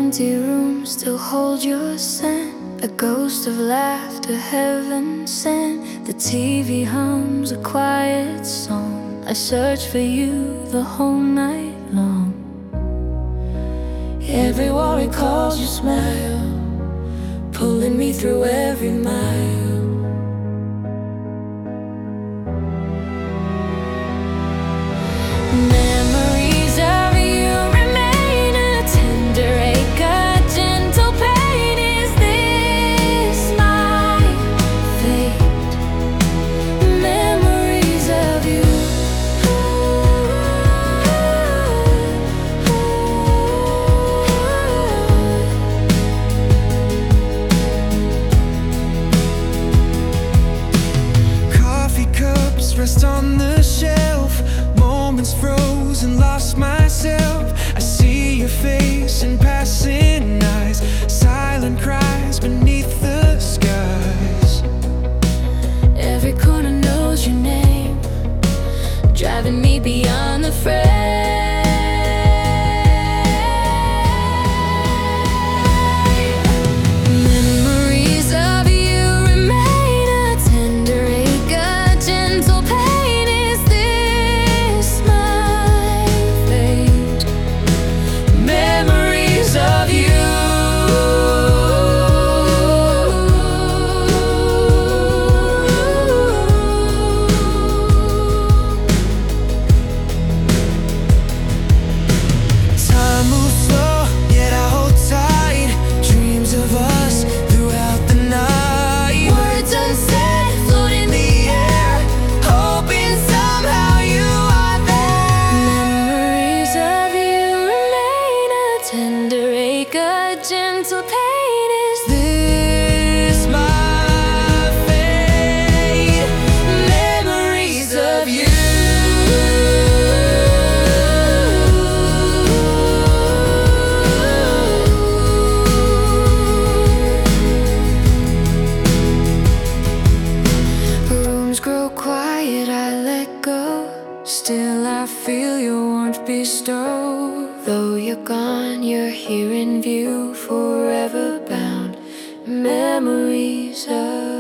empty room still hold your scent, a ghost of laughter heaven sent. The TV hums a quiet song. I search for you the whole night long. Every wall recalls your smile, pulling me through every mile. Memories of you remain a tender ache, a gentle pain. Is this my fate? Memories of you. Coffee cups rest on the shelf, moments frozen, lost myself. I see your face in passing eyes, silent cries beneath the skies. Every corner knows your name, driving me beyond the frame. Memories of you remain a tender ache, a gentle pain. Is this my fate? Memories of you. Time moves slow, yet I hold tight. Dreams of us throughout the night. Words unsaid float in the air, Hoping somehow you are there. memories of you remain a tender ache, a gentle pain. Is This my fate. Memories of you. Rooms grow quiet, I let go. Still I feel your warmth bestow. Though you're gone, you're here in view, forever bound. Memories of